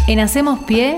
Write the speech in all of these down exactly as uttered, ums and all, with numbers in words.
En Hacemos Pie,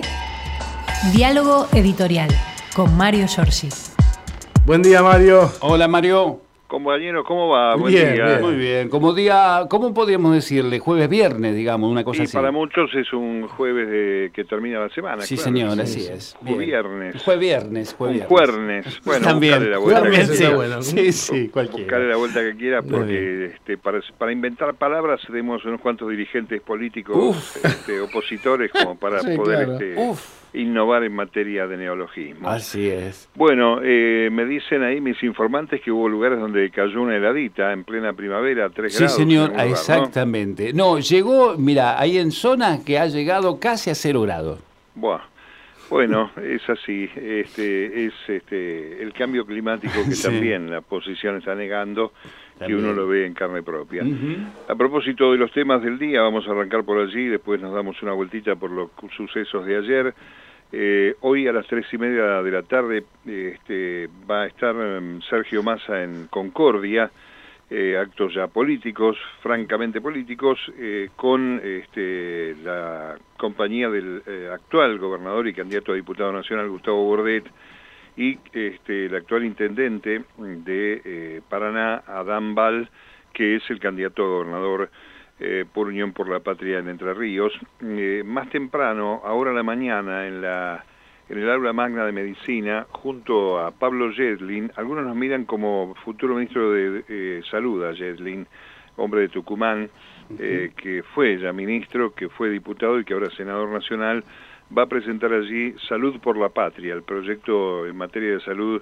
diálogo editorial con Mario Giorgi. Buen día, Mario. Hola, Mario. Compañero, ¿cómo va? Buen Bien, día. bien. Muy bien. Como día, ¿cómo podríamos decirle? Jueves, viernes, digamos, una cosa Y así. para muchos es un jueves de, que termina la semana. Sí, claro. señor, Sí, así sí. es. Jueves viernes. Jueves viernes, Un jueves juernes. Bueno, También. buscale la vuelta Juernes que está quiera. bueno. Sí, sí, cualquiera. Buscale la vuelta que quiera, Muy porque este, para, para inventar palabras tenemos unos cuantos dirigentes políticos este, opositores como para Sí, poder claro. este, Uf. innovar en materia de neologismo. Así es. Bueno, eh, me dicen ahí mis informantes que hubo lugares donde cayó una heladita en plena primavera, tres Sí, grados. señor, en algún lugar, ¿no? exactamente. ¿no? llegó, mira, hay en zonas que ha llegado casi a cero grados. Buah. Bueno, es así, este, es este, el cambio climático que Sí. también la oposición está negando, También. que uno lo ve en carne propia. Ujú. A propósito de los temas del día, vamos a arrancar por allí, después nos damos una vueltita por los sucesos de ayer. Eh, hoy a las tres y media de la tarde este, va a estar um, Sergio Massa en Concordia, eh, actos ya políticos, francamente políticos, eh, con este, la compañía del eh, actual gobernador y candidato a diputado nacional Gustavo Bordet y este, el actual intendente de eh, Paraná, Adán Bal, que es el candidato a gobernador eh, por Unión por la Patria en Entre Ríos. Eh, más temprano, ahora a la mañana, en la en el aula magna de medicina, junto a Pablo Yedlin, algunos nos miran como futuro ministro de eh, Salud a Yedlin, hombre de Tucumán, eh, que fue ya ministro, que fue diputado y que ahora es senador nacional, va a presentar allí Salud por la Patria, el proyecto en materia de salud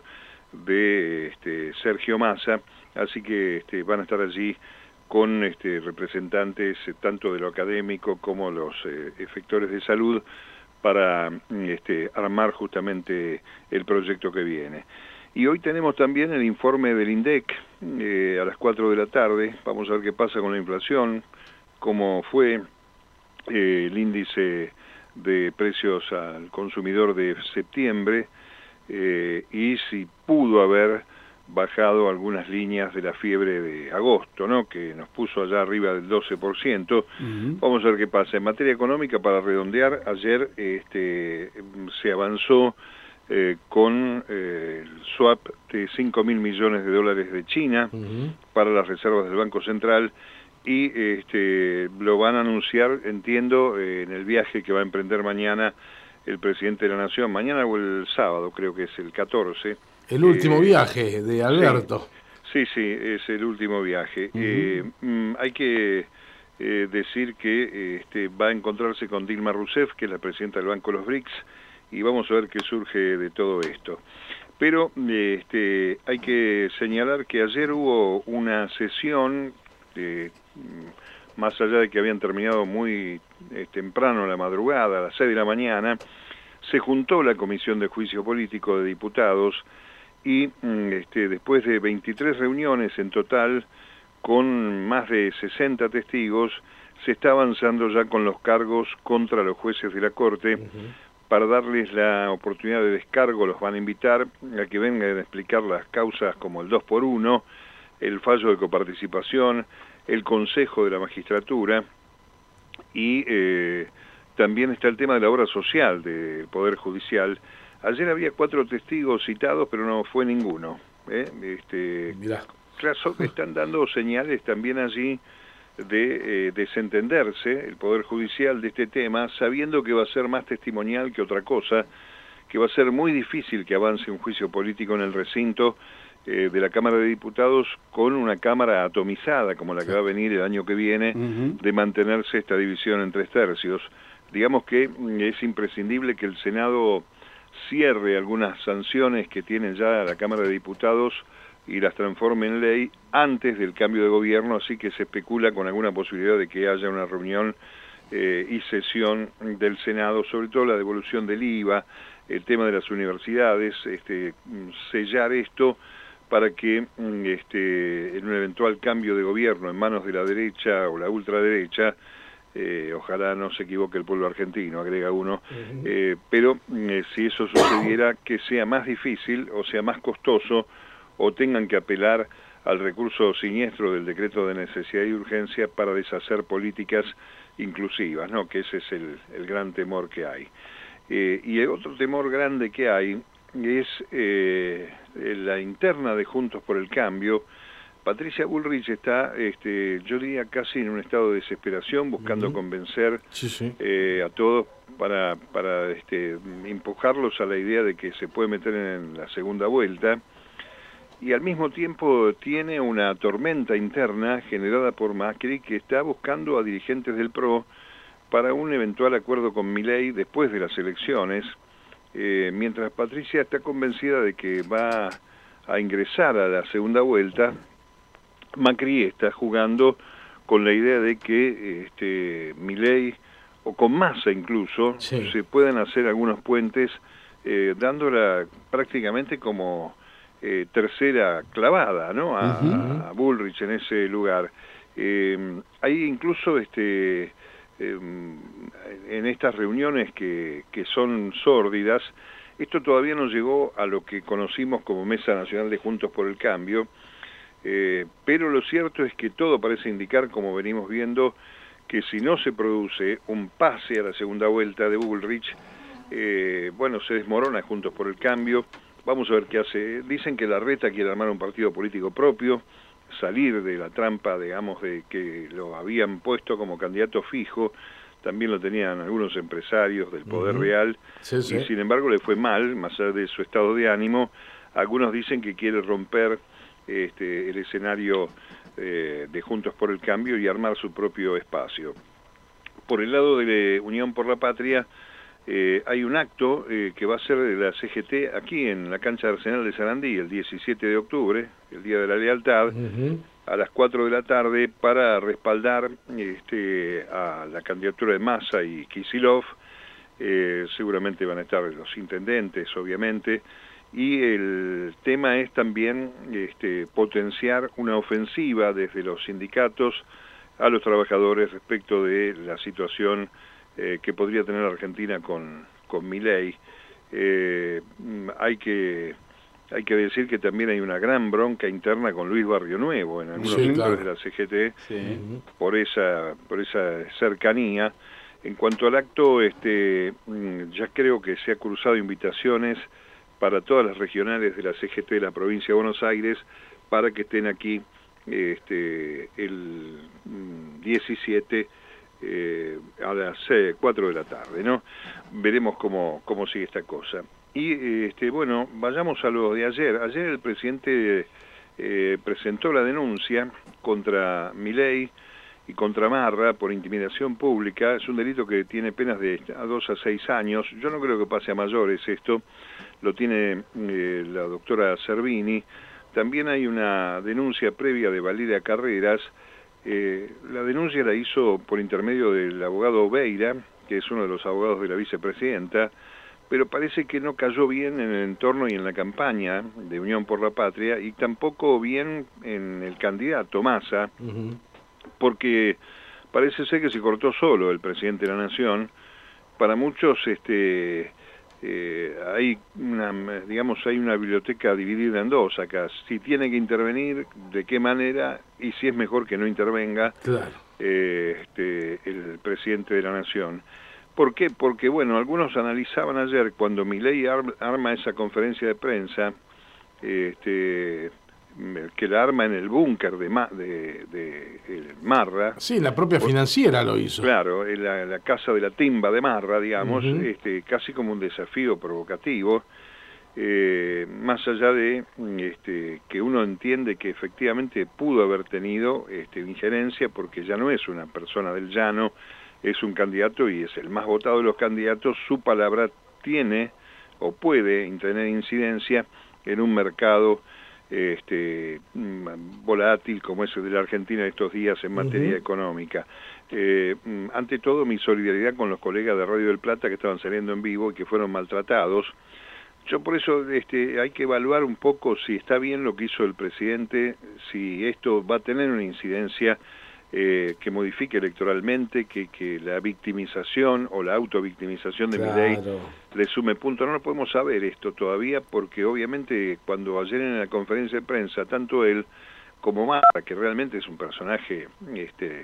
de este, Sergio Massa, así que este, van a estar allí con este, representantes eh, tanto de lo académico como los eh, efectores de salud, para este, armar justamente el proyecto que viene. Y hoy tenemos también el informe del INDEC eh, a las cuatro de la tarde. Vamos a ver qué pasa con la inflación, cómo fue eh, el índice de precios al consumidor de septiembre eh, y si pudo haber bajado algunas líneas de la fiebre de agosto, ¿no? Que nos puso allá arriba del doce por ciento. Uh-huh. Vamos a ver qué pasa. En materia económica, para redondear, ayer este, se avanzó eh, con eh, el swap de cinco mil millones de dólares de China uh-huh. para las reservas del Banco Central y este, lo van a anunciar, entiendo, eh, en el viaje que va a emprender mañana el presidente de la Nación, mañana o el sábado, creo que es el catorce. El último eh, viaje de Alberto. Sí, sí, sí, es el último viaje. Uh-huh. eh, mm, hay que eh, decir que eh, este, va a encontrarse con Dilma Rousseff, que es la presidenta del Banco de los B R I C S, y vamos a ver qué surge de todo esto. Pero eh, este, hay que señalar que ayer hubo una sesión, eh, más allá de que habían terminado muy eh, temprano, a la madrugada, a las seis de la mañana, se juntó la Comisión de Juicio Político de Diputados y este, después de veintitrés reuniones en total, con más de sesenta testigos, se está avanzando ya con los cargos contra los jueces de la Corte. Uh-huh. Para darles la oportunidad de descargo, los van a invitar a que vengan a explicar las causas como el dos por uno, el fallo de coparticipación, el Consejo de la Magistratura y eh, también está el tema de la obra social del Poder Judicial. Ayer había cuatro testigos citados, pero no fue ninguno. ¿eh? Este, Mirá. Claro, están dando señales también allí de eh, desentenderse el Poder Judicial de este tema, sabiendo que va a ser más testimonial que otra cosa, que va a ser muy difícil que avance un juicio político en el recinto eh, de la Cámara de Diputados con una Cámara atomizada, como la que va a venir el año que viene, uh-huh. de mantenerse esta división en tres tercios. Digamos que es imprescindible que el Senado cierre algunas sanciones que tiene ya la Cámara de Diputados y las transforme en ley antes del cambio de gobierno, así que se especula con alguna posibilidad de que haya una reunión eh, y sesión del Senado, sobre todo la devolución del I V A, el tema de las universidades, este, sellar esto para que este, en un eventual cambio de gobierno en manos de la derecha o la ultraderecha, Eh, ojalá no se equivoque el pueblo argentino, agrega uno, uh-huh. eh, pero eh, si eso sucediera, que sea más difícil o sea más costoso o tengan que apelar al recurso siniestro del decreto de necesidad y urgencia para deshacer políticas inclusivas, ¿no? Que ese es el, el gran temor que hay. Eh, y el otro temor grande que hay es eh, la interna de Juntos por el Cambio. Patricia Bullrich está, este, yo diría, casi en un estado de desesperación, buscando uh-huh. convencer sí, sí. Eh, a todos para, para este, empujarlos a la idea de que se puede meter en la segunda vuelta, y al mismo tiempo tiene una tormenta interna generada por Macri, que está buscando a dirigentes del P R O para un eventual acuerdo con Milei después de las elecciones, eh, mientras Patricia está convencida de que va a ingresar a la segunda vuelta. Macri está jugando con la idea de que este, Milei, o con Massa incluso, sí. se puedan hacer algunos puentes, eh, dándola prácticamente como eh, tercera clavada, ¿no? A, uh-huh. a Bullrich en ese lugar. Eh, hay incluso este, eh, en estas reuniones que, que son sórdidas, esto todavía no llegó a lo que conocimos como Mesa Nacional de Juntos por el Cambio, Eh, pero lo cierto es que todo parece indicar, como venimos viendo, que si no se produce un pase a la segunda vuelta de Bullrich, eh, bueno, se desmorona Juntos por el Cambio. Vamos a ver qué hace. Dicen que Larreta quiere armar un partido político propio, salir de la trampa, digamos, de que lo habían puesto como candidato fijo. También lo tenían algunos empresarios del poder uh-huh. real, sí, sí. y sin embargo le fue mal, más allá de su estado de ánimo. Algunos dicen que quiere romper Este, el escenario eh, de Juntos por el Cambio y armar su propio espacio. Por el lado de Unión por la Patria, eh, hay un acto eh, que va a ser de la C G T aquí en la cancha de Arsenal de Sarandí el diecisiete de octubre, el Día de la Lealtad, uh-huh. a las cuatro de la tarde, para respaldar este, a la candidatura de Massa y Kicillof. Eh, seguramente van a estar los intendentes, obviamente, y el tema es también este, potenciar una ofensiva desde los sindicatos a los trabajadores respecto de la situación eh, que podría tener Argentina con, con Milei. Eh, hay que hay que decir que también hay una gran bronca interna con Luis Barrio Nuevo en algunos sí, sectores claro. de la C G T sí. por esa por esa cercanía. En cuanto al acto, este, ya creo que se ha cruzado invitaciones para todas las regionales de la C G T de la provincia de Buenos Aires, para que estén aquí este, el diecisiete eh, a las cuatro de la tarde, ¿no? Veremos cómo, cómo sigue esta cosa. Y este, bueno, vayamos a lo de ayer. Ayer el presidente eh, presentó la denuncia contra Milei y contra Marra por intimidación pública. Es un delito que tiene penas de a dos a seis años. Yo no creo que pase a mayores esto. Lo tiene eh, la doctora Servini. También hay una denuncia previa de Valeria Carreras. Eh, la denuncia la hizo por intermedio del abogado Beira, que es uno de los abogados de la vicepresidenta, pero parece que no cayó bien en el entorno y en la campaña de Unión por la Patria, y tampoco bien en el candidato Massa, uh-huh. porque parece ser que se cortó solo el presidente de la Nación. Para muchos este eh, hay una, digamos, hay una biblioteca dividida en dos acá. Si tiene que intervenir, de qué manera, y si es mejor que no intervenga claro. eh, este, el presidente de la Nación. ¿Por qué? Porque, bueno, algunos analizaban ayer, cuando Milei arma esa conferencia de prensa, este, que la arma en el búnker de, Ma, de, de el Marra. Sí, la propia por, financiera lo hizo. Claro, en la, la casa de la timba de Marra, digamos, uh-huh. este, casi como un desafío provocativo, eh, más allá de este, que uno entiende que efectivamente pudo haber tenido este, injerencia, porque ya no es una persona del llano, es un candidato y es el más votado de los candidatos. Su palabra tiene o puede tener incidencia en un mercado este, volátil como es el de la Argentina estos días en materia uh-huh. económica. Eh, ante todo, mi solidaridad con los colegas de Radio del Plata que estaban saliendo en vivo y que fueron maltratados. Yo por eso este, hay que evaluar un poco si está bien lo que hizo el presidente, si esto va a tener una incidencia Eh, que modifique electoralmente, que, que la victimización o la autovictimización de claro. Milei le sume punto. No lo podemos saber esto todavía, porque obviamente cuando ayer en la conferencia de prensa, tanto él como Marra, que realmente es un personaje este,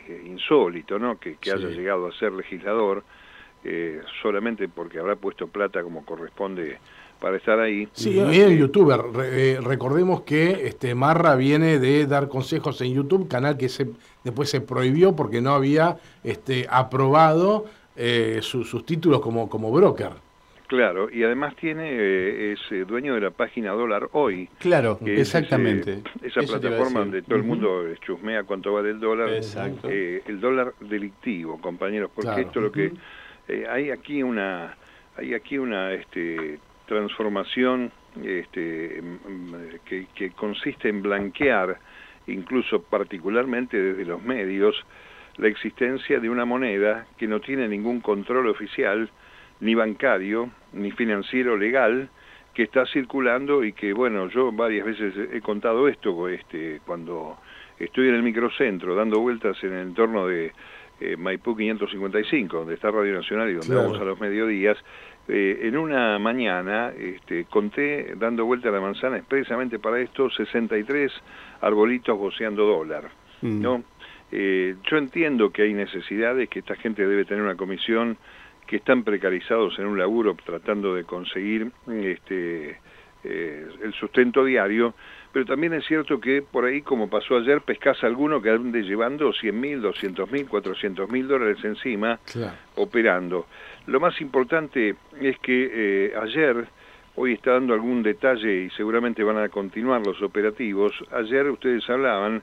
eh, insólito, ¿no? Que, que Sí. haya llegado a ser legislador, eh, solamente porque habrá puesto plata como corresponde para estar ahí. Sí, es un youtuber. Re- eh, recordemos que este Marra viene de dar consejos en YouTube, canal que se después se prohibió porque no había este aprobado eh, su- sus títulos como, como broker. Claro, y además tiene eh, es eh, dueño de la página Dólar Hoy. Claro, que es exactamente. ese- esa Eso te iba a plataforma decir. donde todo el Ujú. mundo eh, chusmea cuánto vale el dólar. Exacto. Eh, el dólar delictivo, compañeros, porque Claro. esto es lo que eh, hay aquí una hay aquí una este, transformación este, mm, que, que consiste en blanquear, incluso particularmente desde los medios, la existencia de una moneda que no tiene ningún control oficial, ni bancario, ni financiero legal, que está circulando y que, bueno, yo varias veces he contado esto, este, cuando estoy en el microcentro dando vueltas en el entorno de eh, Maipú quinientos cincuenta y cinco, donde está Radio Nacional y donde Claro. vamos a los mediodías. Eh, en una mañana este, conté, dando vuelta a la manzana expresamente para esto, sesenta y tres arbolitos voceando dólar, Mm. ¿no? Eh, yo entiendo que hay necesidades, que esta gente debe tener una comisión, que están precarizados en un laburo tratando de conseguir este, eh, el sustento diario, pero también es cierto que por ahí, como pasó ayer, pescás a alguno que ande llevando cien mil, doscientos mil, cuatrocientos mil dólares encima, Claro. operando. Lo más importante es que eh, ayer, hoy está dando algún detalle y seguramente van a continuar los operativos, ayer ustedes hablaban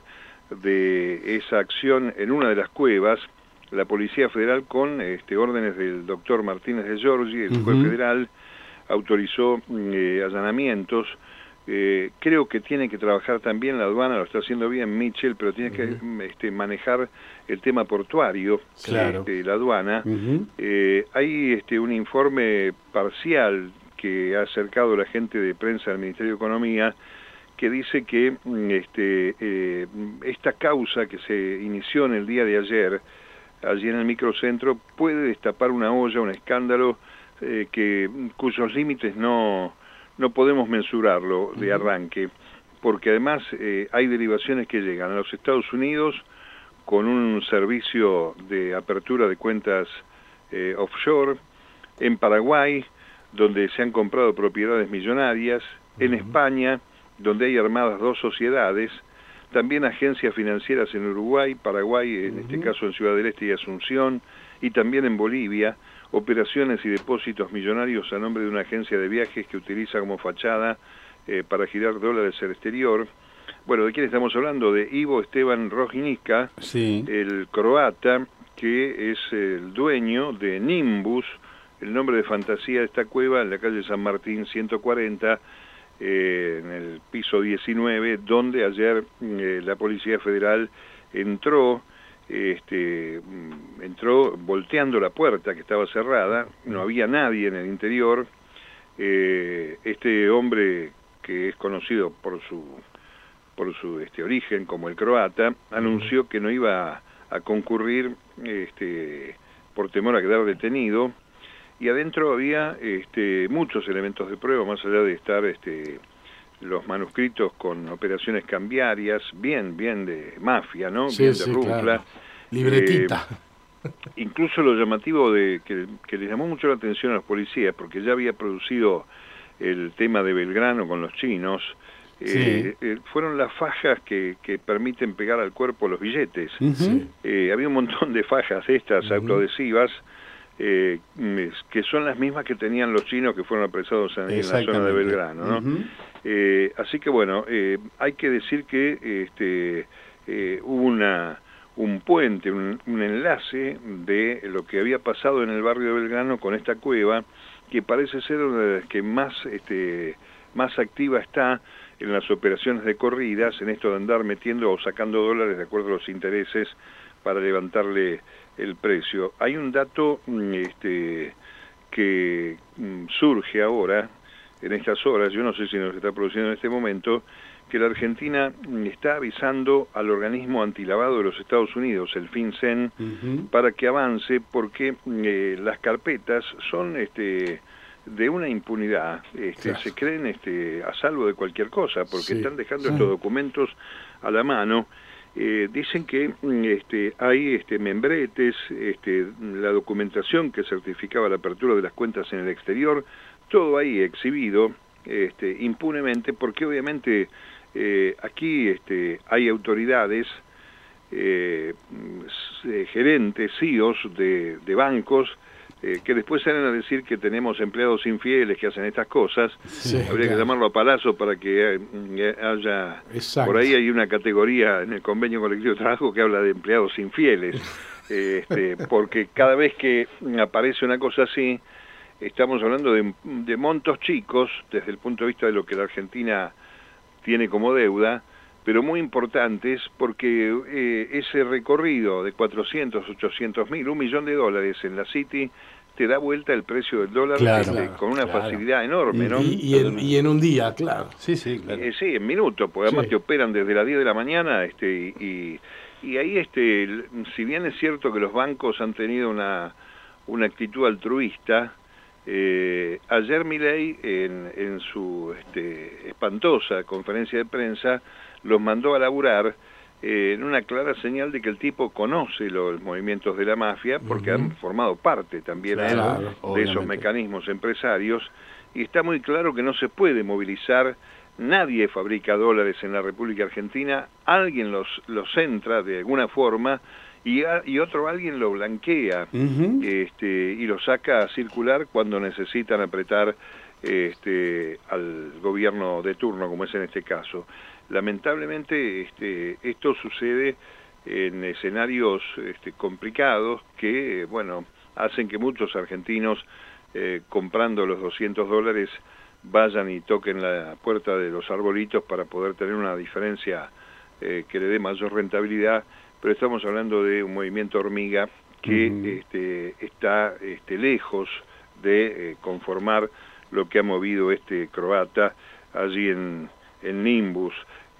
de esa acción en una de las cuevas, la Policía Federal con este, órdenes del doctor Martínez de Giorgi, el juez Ujú. federal, autorizó eh, allanamientos. Eh, creo que tiene que trabajar también la aduana, lo está haciendo bien Mitchell, pero tiene que este, manejar el tema portuario, Claro. este, la aduana. Ujú. Eh, hay este, un informe parcial que ha acercado la gente de prensa del Ministerio de Economía que dice que mm, este, eh, esta causa que se inició en el día de ayer, allí en el microcentro, puede destapar una olla, un escándalo eh, que cuyos límites no, no podemos mensurarlo de arranque, porque además eh, hay derivaciones que llegan a los Estados Unidos con un servicio de apertura de cuentas eh, offshore, en Paraguay, donde se han comprado propiedades millonarias, en España, donde hay armadas dos sociedades, también agencias financieras en Uruguay, Paraguay, en este caso en Ciudad del Este y Asunción, y también en Bolivia, operaciones y depósitos millonarios a nombre de una agencia de viajes que utiliza como fachada eh, para girar dólares al exterior. Bueno, ¿de quién estamos hablando? De Ivo Esteban Rožinska, Sí. el croata, que es el dueño de Nimbus, el nombre de fantasía de esta cueva, en la calle San Martín ciento cuarenta, eh, en el piso diecinueve, donde ayer eh, la Policía Federal entró, este, mm, entró volteando la puerta que estaba cerrada, no había nadie en el interior. Eh, este hombre, que es conocido por su por su este origen como el croata, anunció que no iba a concurrir este, por temor a quedar detenido, y adentro había este, muchos elementos de prueba, más allá de estar este, los manuscritos con operaciones cambiarias, bien, bien de mafia, ¿no? Sí, bien sí, de rupla. claro. Libretita. Eh, incluso lo llamativo de que, que le llamó mucho la atención a los policías, porque ya había producido el tema de Belgrano con los chinos, eh, Sí. eh, fueron las fajas que, que permiten pegar al cuerpo los billetes. Ujú. Sí. Eh, había un montón de fajas estas Ujú. autoadhesivas, eh, que son las mismas que tenían los chinos que fueron apresados en, en la zona de Exactamente. Belgrano, ¿no? Ujú. Eh, así que bueno, eh, hay que decir que este, eh, hubo una, un puente, un, un enlace de lo que había pasado en el barrio de Belgrano con esta cueva, que parece ser una de las que más, este, más activa está en las operaciones de corridas, en esto de andar metiendo o sacando dólares de acuerdo a los intereses para levantarle el precio. Hay un dato mm, este, que mm, surge ahora, en estas horas, yo no sé si nos está produciendo en este momento, que la Argentina mm, está avisando al organismo antilavado de los Estados Unidos, el FinCEN, Ujú. para que avance, porque mm, eh, las carpetas son este, de una impunidad, este, Claro. se creen este, a salvo de cualquier cosa, porque Sí, están dejando sí. estos documentos a la mano, Eh, dicen que este, hay este, membretes, este, la documentación que certificaba la apertura de las cuentas en el exterior, todo ahí exhibido este, impunemente, porque obviamente eh, aquí este, hay autoridades, eh, gerentes, C E Os de, de bancos, Eh, que después salen a decir que tenemos empleados infieles que hacen estas cosas. Sí, habría claro. que llamarlo a palazo para que eh, haya... Exacto. Por ahí hay una categoría en el convenio colectivo de trabajo que habla de empleados infieles, eh, este, porque cada vez que aparece una cosa así, estamos hablando de, de montos chicos, desde el punto de vista de lo que la Argentina tiene como deuda, pero muy importantes porque eh, ese recorrido de cuatrocientos, ochocientos mil, un millón de dólares en la City, te da vuelta el precio del dólar claro, este, claro, con una claro. facilidad enorme, ¿no? Y, y, en, y en un día, claro. Sí, sí, claro. Eh, sí, en minutos, porque además sí. te operan desde las diez de la mañana, este, y, y ahí, este, si bien es cierto que los bancos han tenido una, una actitud altruista, eh, ayer Milei, en, en su este, espantosa conferencia de prensa, los mandó a laburar eh, en una clara señal de que el tipo conoce los movimientos de la mafia, porque uh-huh. han formado parte también claro, de obviamente. esos mecanismos empresarios, y está muy claro que no se puede movilizar, nadie fabrica dólares en la República Argentina, alguien los, los entra de alguna forma, y, a, y otro alguien lo blanquea uh-huh. este, y lo saca a circular cuando necesitan apretar este, al gobierno de turno, como es en este caso. Lamentablemente este, esto sucede en escenarios este, complicados que, bueno, hacen que muchos argentinos eh, comprando los doscientos dólares vayan y toquen la puerta de los arbolitos para poder tener una diferencia eh, que le dé mayor rentabilidad, pero estamos hablando de un movimiento hormiga que uh-huh. este, está este, lejos de eh, conformar lo que ha movido este croata allí en, en Nimbus,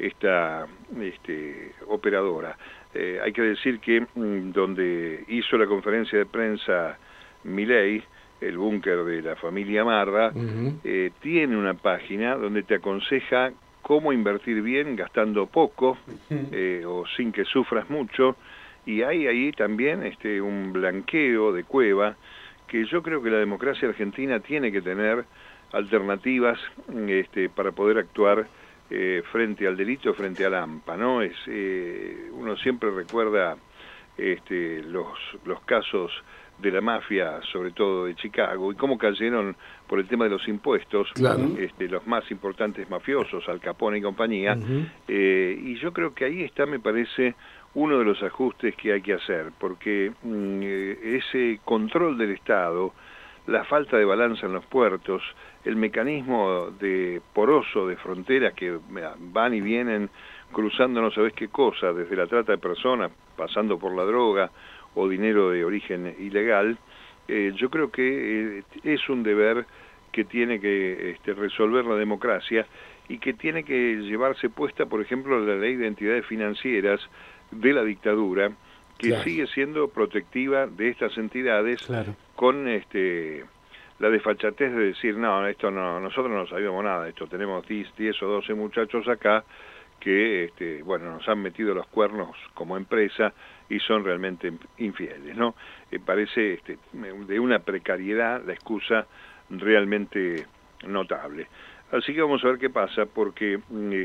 esta este, operadora. Eh, hay que decir que mm, donde hizo la conferencia de prensa Milei, el búnker de la familia Marra, uh-huh. eh, tiene una página donde te aconseja cómo invertir bien gastando poco eh, o sin que sufras mucho, y hay ahí también este, un blanqueo de cueva que yo creo que la democracia argentina tiene que tener alternativas este, para poder actuar eh, frente al delito, frente al AMPA, ¿no? Es, eh, uno siempre recuerda este, los, los casos de la mafia, sobre todo de Chicago, y cómo cayeron por el tema de los impuestos, claro. este, los más importantes mafiosos, Al Capone y compañía, uh-huh. eh, y yo creo que ahí está, me parece, uno de los ajustes que hay que hacer, porque mm, ese control del Estado, la falta de balanza en los puertos, el mecanismo de poroso de fronteras que van y vienen cruzando no sabés qué cosa, desde la trata de personas, pasando por la droga o dinero de origen ilegal, eh, yo creo que eh, es un deber que tiene que este, resolver la democracia y que tiene que llevarse puesta, por ejemplo, la ley de entidades financieras de la dictadura, que claro. sigue siendo protectiva de estas entidades, claro. con este la desfachatez de decir, no, esto no, nosotros no sabíamos nada, esto tenemos diez o doce muchachos acá que, este, bueno, nos han metido los cuernos como empresa y son realmente infieles, ¿no? Eh, parece este, de una precariedad la excusa realmente notable. Así que vamos a ver qué pasa, porque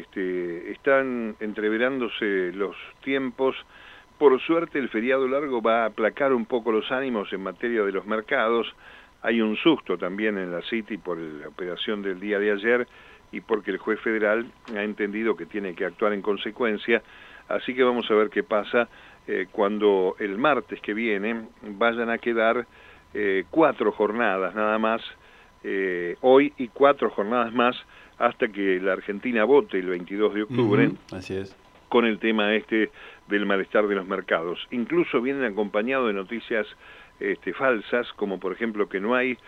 este, están entreverándose los tiempos. Por suerte el feriado largo va a aplacar un poco los ánimos en materia de los mercados. Hay un susto también en la City por la operación del día de ayer y porque el juez federal ha entendido que tiene que actuar en consecuencia. Así que vamos a ver qué pasa eh, cuando el martes que viene vayan a quedar eh, cuatro jornadas nada más, eh, hoy y cuatro jornadas más hasta que la Argentina vote el veintidós de octubre. Uh-huh. Así es. Con el tema este del malestar de los mercados. Incluso vienen acompañados de noticias este, falsas, como por ejemplo que no hay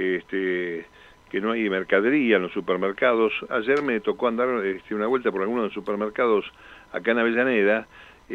este, que no hay mercadería en los supermercados. Ayer me tocó andar este, una vuelta por algunos de los supermercados acá en Avellaneda,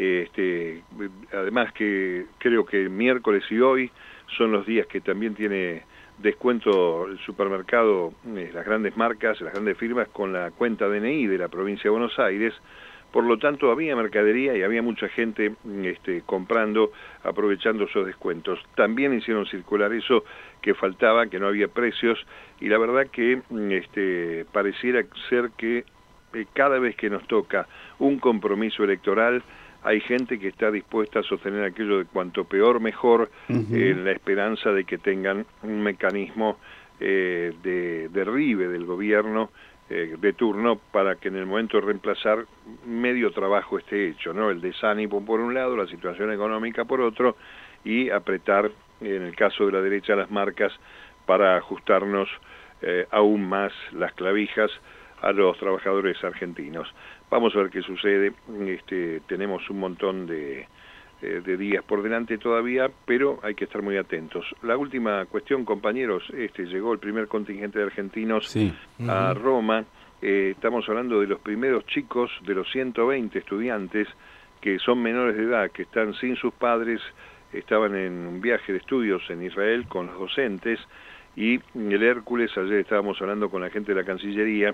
este, además que creo que miércoles y hoy son los días que también tiene descuento el supermercado, eh, las grandes marcas, las grandes firmas con la cuenta D N I de la provincia de Buenos Aires, por lo tanto había mercadería y había mucha gente este, comprando, aprovechando esos descuentos. También hicieron circular eso, que faltaba, que no había precios, y la verdad que este, pareciera ser que eh, cada vez que nos toca un compromiso electoral, hay gente que está dispuesta a sostener aquello de cuanto peor mejor, uh-huh. eh, en la esperanza de que tengan un mecanismo eh, de derribe del gobierno eh, de turno para que en el momento de reemplazar medio trabajo esté hecho, ¿no? El desánimo por un lado, la situación económica por otro, y apretar, en el caso de la derecha, las marcas para ajustarnos eh, aún más las clavijas a los trabajadores argentinos. Vamos a ver qué sucede. Este, tenemos un montón de, eh, de días por delante todavía, pero hay que estar muy atentos. La última cuestión, compañeros, este, llegó el primer contingente de argentinos sí. uh-huh. a Roma. Eh, estamos hablando de los primeros chicos, de los ciento veinte estudiantes que son menores de edad, que están sin sus padres, estaban en un viaje de estudios en Israel con los docentes, y el Hércules, ayer estábamos hablando con la gente de la Cancillería,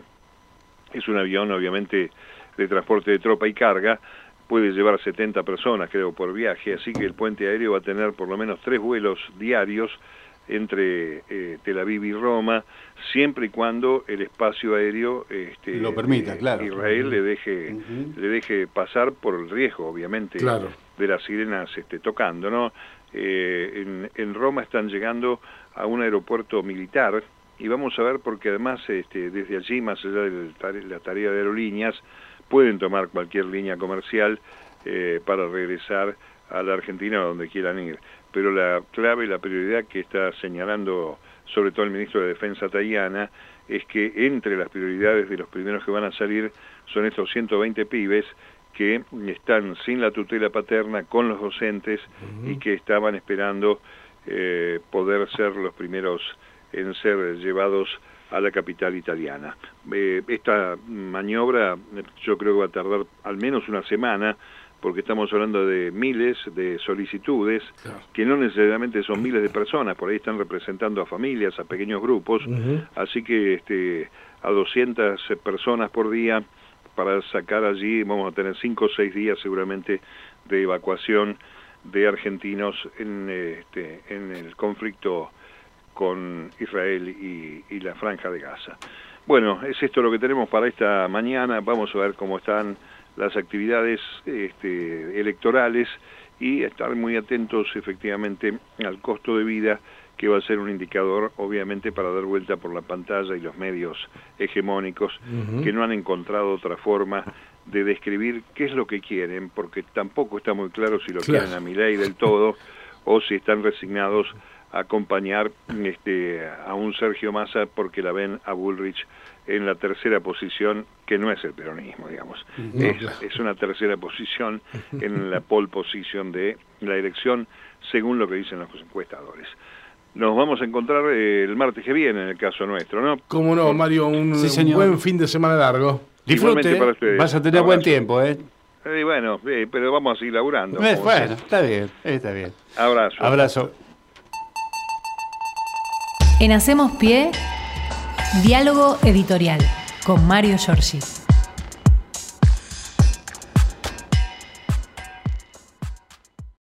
es un avión obviamente de transporte de tropa y carga, puede llevar setenta personas creo por viaje, así que el puente aéreo va a tener por lo menos tres vuelos diarios entre eh, Tel Aviv y Roma, siempre y cuando el espacio aéreo este, lo permita, eh, claro. Israel uh-huh. le deje uh-huh. le deje pasar por el riesgo obviamente claro. de las sirenas este, tocando, ¿no? Eh, en, en Roma están llegando a un aeropuerto militar, y vamos a ver porque además este, desde allí, más allá de la tarea de aerolíneas, pueden tomar cualquier línea comercial eh, para regresar a la Argentina o donde quieran ir. Pero la clave, la prioridad que está señalando sobre todo el ministro de Defensa Tajani, es que entre las prioridades de los primeros que van a salir son estos ciento veinte pibes que están sin la tutela paterna con los docentes uh-huh. y que estaban esperando eh, poder ser los primeros en ser llevados a la capital italiana. Eh, esta maniobra yo creo que va a tardar al menos una semana, porque estamos hablando de miles de solicitudes, claro. que no necesariamente son miles de personas, por ahí están representando a familias, a pequeños grupos, uh-huh. así que este, a doscientas personas por día, para sacar allí, vamos a tener cinco o seis días seguramente de evacuación de argentinos en, este, en el conflicto con Israel y, y la Franja de Gaza. Bueno, es esto lo que tenemos para esta mañana. Vamos a ver cómo están las actividades este, electorales y estar muy atentos efectivamente al costo de vida, que va a ser un indicador obviamente para dar vuelta por la pantalla y los medios hegemónicos uh-huh. que no han encontrado otra forma de describir qué es lo que quieren, porque tampoco está muy claro si lo claro. quieren a Milei del todo o si están resignados acompañar este, a un Sergio Massa porque la ven a Bullrich en la tercera posición, que no es el peronismo, digamos. No, es, claro. es una tercera posición en la pole position de la elección, según lo que dicen los encuestadores. Nos vamos a encontrar eh, el martes que viene, en el caso nuestro, ¿no? Cómo no, Mario, un, sí, un buen fin de semana largo. Disfrute, para ustedes. Vas a tener Abrazo. Buen tiempo, ¿eh? Eh, bueno, eh, pero vamos a seguir laburando. Eh, bueno, está bien, está bien. Abrazo. Abrazo. En Hacemos Pie, diálogo editorial con Mario Giorgi.